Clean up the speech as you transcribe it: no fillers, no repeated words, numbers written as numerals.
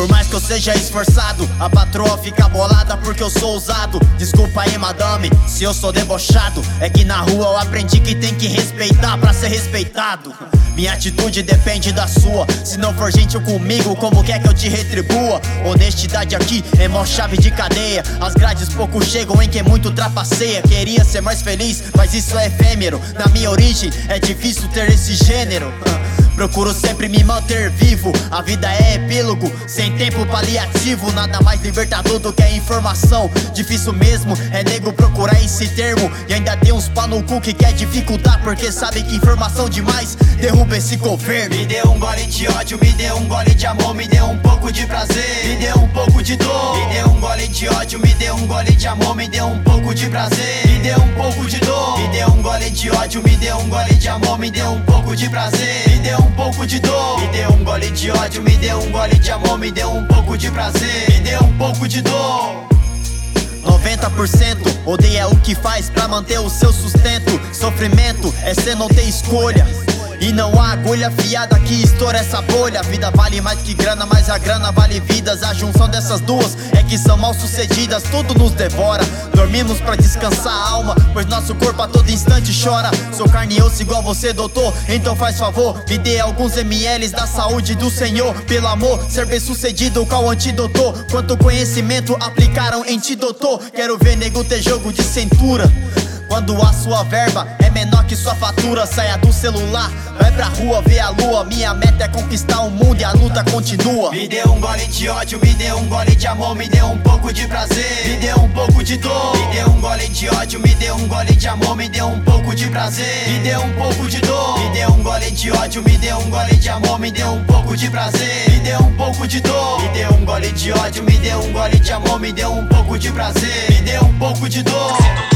Por mais que eu seja esforçado, a patroa fica bolada porque eu sou ousado. Desculpa aí, madame, se eu sou debochado. É que na rua eu aprendi que tem que respeitar pra ser respeitado. Minha atitude depende da sua. Se não for gentil comigo, como quer que eu te retribua? Honestidade aqui é mó chave de cadeia. As grades pouco chegam em quem muito trapaceia. Queria ser mais feliz, mas isso é efêmero. Na minha origem é difícil ter esse gênero. Procuro sempre me manter vivo. A vida é epílogo, sem tempo paliativo. Nada mais libertador do que a informação. Difícil mesmo é nego procurar esse termo. E ainda tem uns pau no cu que quer dificultar, porque sabe que informação demais derruba esse governo. Me dê um gole de ódio, me dê um gole de amor, me dê um pouco de prazer, me dê um pouco de dor. Me dê um gole de ódio, me dê um gole de amor, me dê um pouco de prazer, me dê um pouco de dor. Me dê um gole de ódio, me dê um gole de amor, me dê um pouco de prazer, me dê um pouco de dor. Me dê um gole de ódio, me dê um gole de amor, me dê um pouco de prazer, me dê um pouco de dor. 90% odeia o que faz pra manter o seu sustento. Sofrimento é cê não ter escolha, e não há agulha afiada que estoura essa bolha. A vida vale mais que grana, mas a grana vale vidas. A junção dessas duas é que são mal sucedidas. Tudo nos devora, dormimos pra descansar a alma, pois nosso corpo a todo instante chora. Sou carne e osso igual você, doutor, então faz favor, me dê alguns ml da saúde do Senhor. Pelo amor, ser bem sucedido, qual antídoto? Quanto conhecimento aplicaram em ti, doutor? Quero ver nego ter jogo de cintura quando a sua verba é menor que sua fatura. Saia do celular, vai pra rua ver a lua. Minha meta é conquistar o mundo e a luta continua. Me dê um gole de ódio, me dê um gole de amor, me dê um pouco de prazer, me dê um pouco de dor. Me dê um gole de ódio, me dê um gole de amor, me dê um pouco de prazer, me dê um pouco de dor. Me dê um gole de ódio, me dê um gole de amor, me dê um pouco de prazer, me dê um pouco de dor. Me dê um gole de ódio, me dê um gole de amor, me dê um pouco de prazer, me dê um pouco de dor.